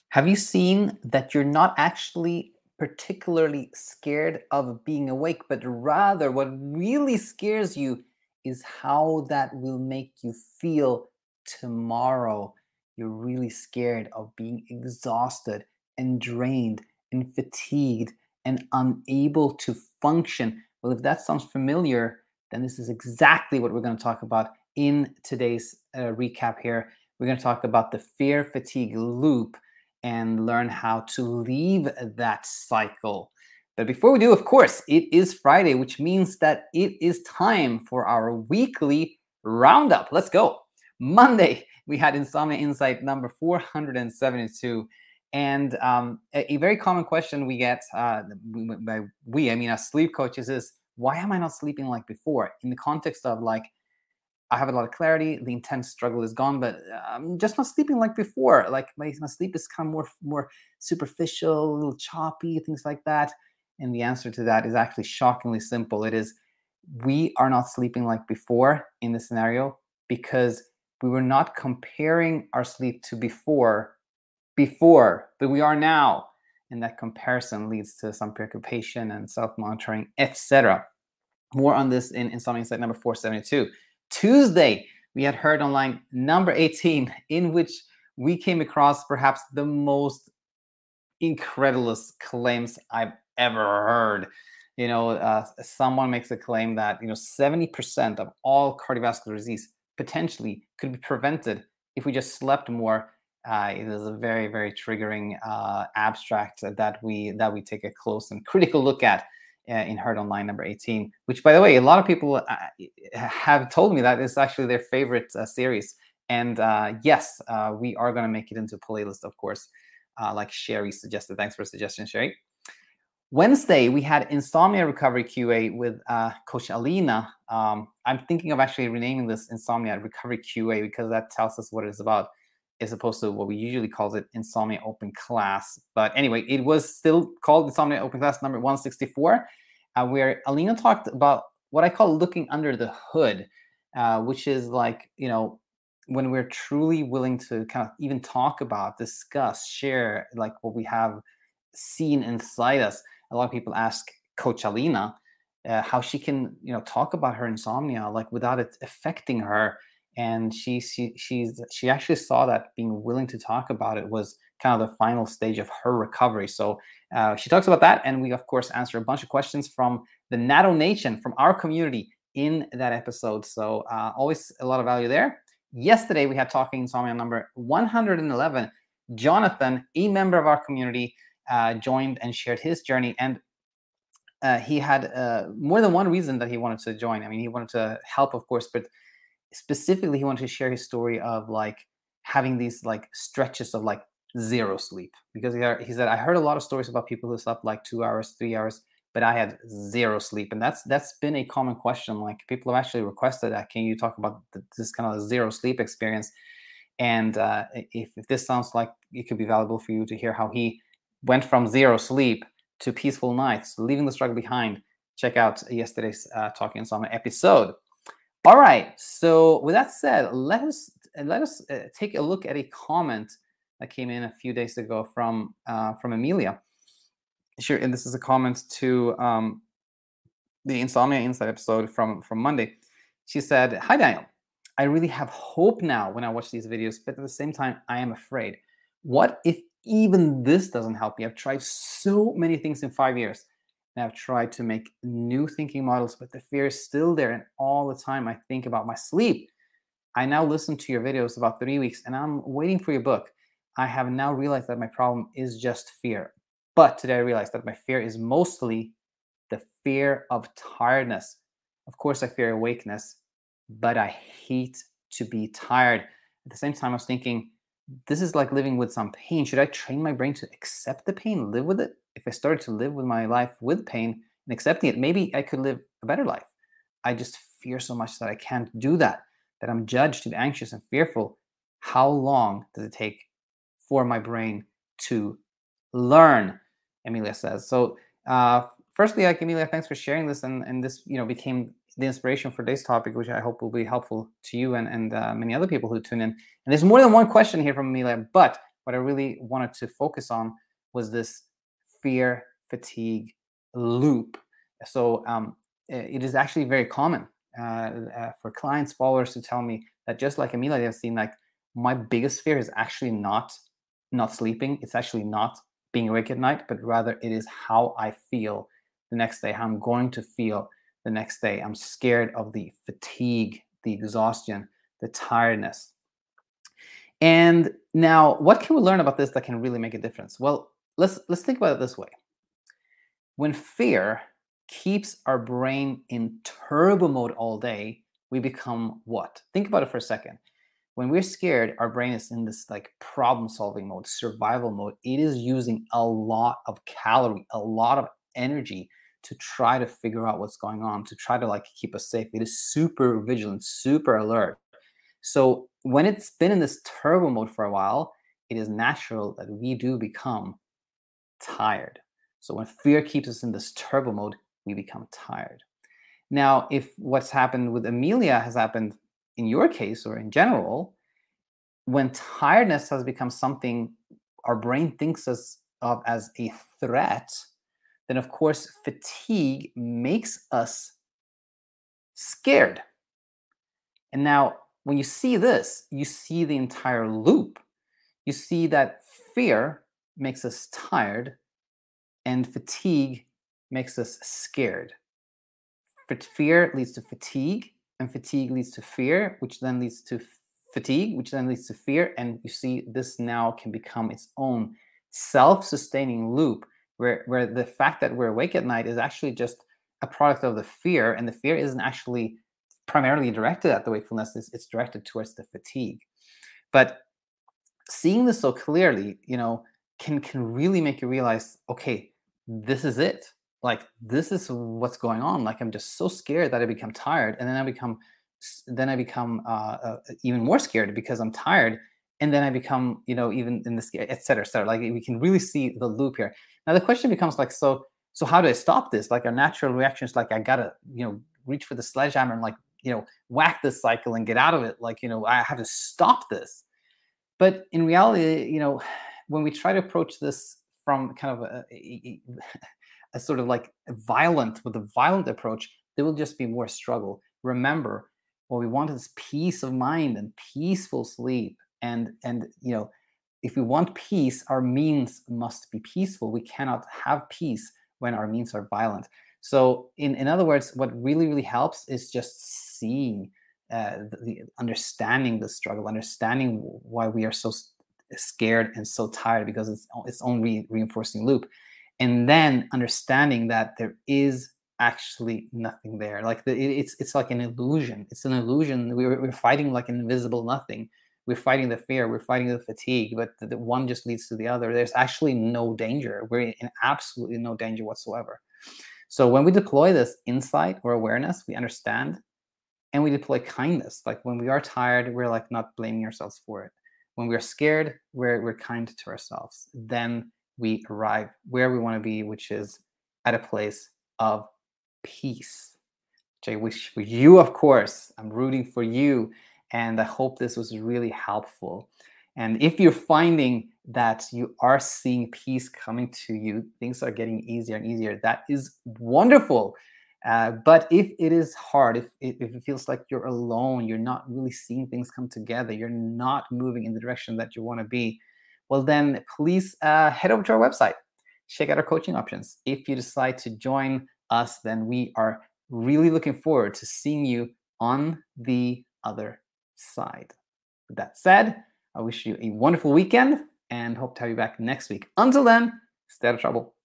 Have you seen that you're not actually particularly scared of being awake, but rather what really scares you is how that will make you feel tomorrow? You're really scared of being exhausted and drained and fatigued and unable to function. Well, if that sounds familiar, then this is exactly what we're going to talk about in today's recap here. We're going to talk about the fear fatigue loop and learn how to leave that cycle. But before we do, of course, it is Friday, which means that it is time for our weekly roundup. Let's go. Monday, we had Insomnia Insight number 472. And a very common question we get by I mean, as sleep coaches, is why am I not sleeping like before? In the context of like, I have a lot of clarity. The intense struggle is gone, but I'm just not sleeping like before. Like my sleep is kind of more superficial, a little choppy, things like that. And the answer to that is actually shockingly simple. It is we are not sleeping like before in this scenario because we were not comparing our sleep to before, but we are now. And that comparison leads to some preoccupation and self-monitoring, etc. More on this in Insomnia Insight number 472. Tuesday, we had Heard Online number 18, in which we came across perhaps the most incredulous claims I've ever heard. Someone makes a claim that 70% of all cardiovascular disease potentially could be prevented if we just slept more. It is a very, very triggering abstract that we take a close and critical look at in Heard Online number 18, which, by the way, a lot of people have told me that is actually their favorite series. And yes, we are going to make it into a playlist, of course, like Sherry suggested. Thanks for the suggestion, Sherry. Wednesday, we had Insomnia Recovery QA with Coach Alina. I'm thinking of actually renaming this Insomnia Recovery QA because that tells us what it is about, as opposed to what we usually call it Insomnia Open Class. But anyway, it was still called Insomnia Open Class number 164, where Alina talked about what I call looking under the hood, which is like, when we're truly willing to kind of even talk about, discuss, share, like what we have seen inside us. A lot of people ask Coach Alina how she can, talk about her insomnia like without it affecting her. And she actually saw that being willing to talk about it was kind of the final stage of her recovery. So she talks about that, and we of course answer a bunch of questions from the Natto Nation, from our community in that episode. So always a lot of value there. Yesterday we had Talking Insomnia number 111. Jonathan, a member of our community, joined and shared his journey, and he had more than one reason that he wanted to join. I mean, he wanted to help, of course, but specifically he wanted to share his story of like having these like stretches of like zero sleep, because he said, I heard a lot of stories about people who slept like 2 hours, 3 hours, but I had zero sleep. And that's been a common question. Like, people have actually requested that, can you talk about this kind of zero sleep experience? And if this sounds like it could be valuable for you to hear how he went from zero sleep to peaceful nights, leaving the struggle behind, check out yesterday's Talking Insomnia episode. All right. So with that said, let us take a look at a comment that came in a few days ago from Amelia. Sure, and this is a comment to the Insomnia Insight episode from Monday. She said, "Hi Daniel, I really have hope now when I watch these videos, but at the same time, I am afraid. What if even this doesn't help me? I've tried so many things in 5 years, and I've tried to make new thinking models, but the fear is still there. And all the time I think about my sleep. I now listen to your videos about 3 weeks, and I'm waiting for your book. I have now realized that my problem is just fear. But today I realized that my fear is mostly the fear of tiredness. Of course, I fear awakeness, but I hate to be tired. At the same time, I was thinking, this is like living with some pain. Should I train my brain to accept the pain, live with it? If I started to live with my life with pain and accepting it, maybe I could live a better life. I just fear so much that I can't do that, that I'm judged to be anxious and fearful. How long does it take for my brain to learn?" Emilia says. So, firstly, like, Emilia, thanks for sharing this, and this became the inspiration for today's topic, which I hope will be helpful to you and many other people who tune in. And there's more than one question here from Emilia, but what I really wanted to focus on was this fear fatigue loop. So it is actually very common for clients, followers to tell me that just like Amelia, they've seen like my biggest fear is actually not sleeping. It's actually not being awake at night, but rather it is how I feel the next day, how I'm going to feel the next day. I'm scared of the fatigue, the exhaustion, the tiredness. And now, what can we learn about this that can really make a difference? Well, let's think about it this way. When fear keeps our brain in turbo mode all day, we become what? Think about it for a second. When we're scared, our brain is in this like problem solving mode, survival mode. It is using a lot of calorie, a lot of energy to try to figure out what's going on, to try to like keep us safe. It is super vigilant, super alert. So when it's been in this turbo mode for a while, it is natural that we do become tired. So when fear keeps us in this turbo mode, we become tired. Now, if what's happened with Amelia has happened in your case or in general, when tiredness has become something our brain thinks of as a threat, then of course fatigue makes us scared. And now when you see this, you see the entire loop. You see that fear makes us tired and fatigue makes us scared. Fear leads to fatigue, and fatigue leads to fear, which then leads to fatigue, which then leads to fear. And you see this now can become its own self-sustaining loop where the fact that we're awake at night is actually just a product of the fear, and the fear isn't actually primarily directed at the wakefulness, it's directed towards the fatigue. But seeing this so clearly, can really make you realize, okay, this is it. Like, this is what's going on. Like, I'm just so scared that I become tired, and then I become even more scared because I'm tired, and then I become, even in the scare, et cetera, et cetera. Like, we can really see the loop here. Now, the question becomes like, so how do I stop this? Like, our natural reaction is like, I gotta, reach for the sledgehammer and like, whack this cycle and get out of it. Like, I have to stop this. But in reality, when we try to approach this from kind of a sort of like with a violent approach, there will just be more struggle. Remember, what we want is peace of mind and peaceful sleep. And if we want peace, our means must be peaceful. We cannot have peace when our means are violent. So in other words, what really, really helps is just seeing, understanding the struggle, understanding why we are so scared and so tired, because it's only reinforcing loop. And then understanding that there is actually nothing there. Like it's like an illusion. It's an illusion. We're fighting like an invisible nothing. We're fighting the fear. We're fighting the fatigue. But the one just leads to the other. There's actually no danger. We're in absolutely no danger whatsoever. So when we deploy this insight or awareness, we understand, and we deploy kindness. Like when we are tired, we're like not blaming ourselves for it. When we're scared, we're kind to ourselves. Then we arrive where we want to be, which is at a place of peace, which I wish for you, of course. I'm rooting for you, and I hope this was really helpful. And if you're finding that you are seeing peace coming to you, things are getting easier and easier, that is wonderful. But if it is hard, if it feels like you're alone, you're not really seeing things come together, you're not moving in the direction that you want to be, well, then please head over to our website, check out our coaching options. If you decide to join us, then we are really looking forward to seeing you on the other side. With that said, I wish you a wonderful weekend and hope to have you back next week. Until then, stay out of trouble.